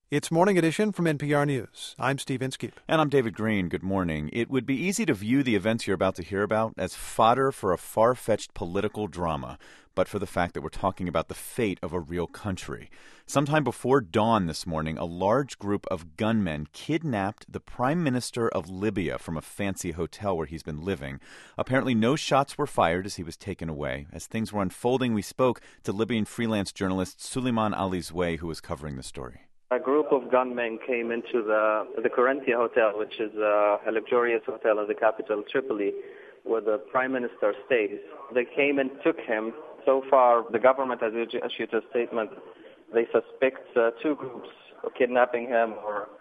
It's Morning Edition from NPR News. I'm Steve Inskeep. And I'm David Green. Good morning. It would be easy to view the events you're about to hear about as fodder for a far-fetched political drama, but for the fact that we're talking about the fate of a real country. Sometime before dawn this morning, a large group of gunmen kidnapped the Prime Minister of Libya from a fancy hotel where he's been living. Apparently no shots were fired as he was taken away. As things were unfolding, we spoke to Libyan freelance journalist Suleiman Ali Zway, who was covering the story. A group of gunmen came into the Corinthia Hotel, which is a luxurious hotel in the capital, Tripoli, where the Prime Minister stays. They came and took him. So far, the government has issued a statement. They suspect two groups of kidnapping him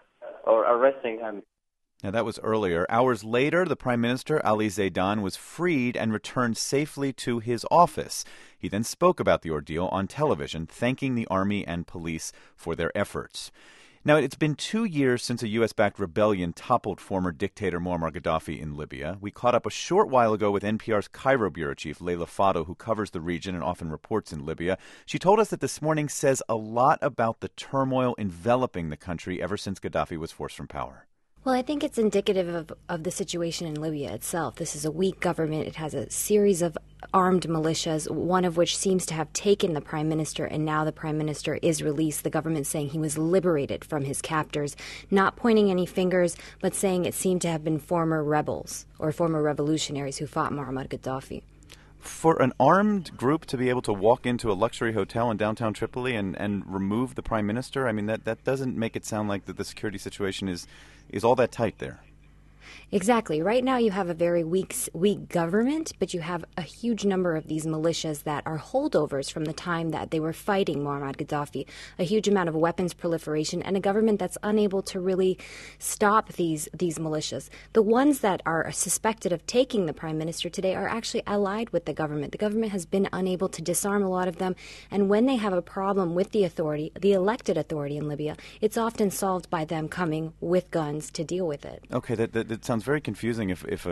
or arresting him. Now, that was earlier. Hours later, the Prime Minister, Ali Zaidan, was freed and returned safely to his office. He then spoke about the ordeal on television, thanking the army and police for their efforts. Now, it's been 2 years since a U.S.-backed rebellion toppled former dictator Muammar Gaddafi in Libya. We caught up a short while ago with NPR's Cairo bureau chief, Leila Fadel, who covers the region and often reports in Libya. She told us that this morning says a lot about the turmoil enveloping the country ever since Gaddafi was forced from power. Well, I think it's indicative of the situation in Libya itself. This is a weak government. It has a series of armed militias, one of which seems to have taken the prime minister, and now the prime minister is released. The government saying he was liberated from his captors, not pointing any fingers, but saying it seemed to have been former rebels or former revolutionaries who fought Muammar Gaddafi. For an armed group to be able to walk into a luxury hotel in downtown Tripoli and remove the prime minister, I mean, that doesn't make it sound like that the security situation is all that tight there. Exactly. Right now you have a very weak government, but you have a huge number of these militias that are holdovers from the time that they were fighting Muammar Gaddafi, a huge amount of weapons proliferation, and a government that's unable to really stop these militias. The ones that are suspected of taking the prime minister today are actually allied with the government. The government has been unable to disarm a lot of them, and when they have a problem with the authority, the elected authority in Libya, it's often solved by them coming with guns to deal with it. Okay, that sounds very confusing. If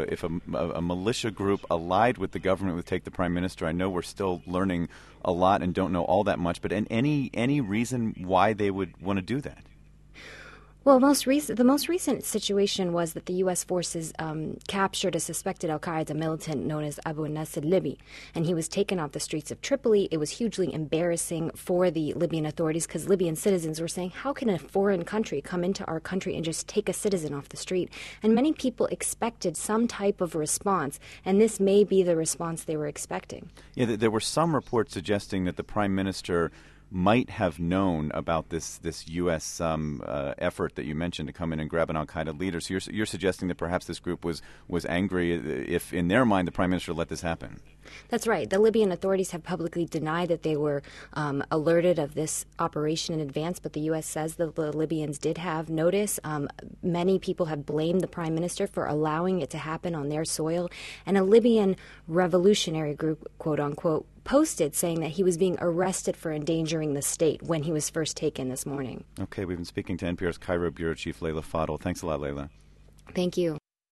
a militia group allied with the government would take the prime minister, I know we're still learning a lot and don't know all that much, but any reason why they would want to do that? Well, the most recent situation was that the U.S. forces captured a suspected al-Qaeda militant known as Abu Nasser Libi, and he was taken off the streets of Tripoli. It was hugely embarrassing for the Libyan authorities because Libyan citizens were saying, how can a foreign country come into our country and just take a citizen off the street? And many people expected some type of response, and this may be the response they were expecting. Yeah, there were some reports suggesting that the prime minister might have known about this U.S. Effort that you mentioned to come in and grab an al-Qaeda leader. So you're suggesting that perhaps this group was angry if, in their mind, the prime minister let this happen. That's right. The Libyan authorities have publicly denied that they were alerted of this operation in advance, but the U.S. says that the Libyans did have notice. Many people have blamed the prime minister for allowing it to happen on their soil, and a Libyan revolutionary group, quote-unquote, posted saying that he was being arrested for endangering the state when he was first taken this morning. Okay, we've been speaking to NPR's Cairo bureau chief, Leila Fadel. Thanks a lot, Leila. Thank you.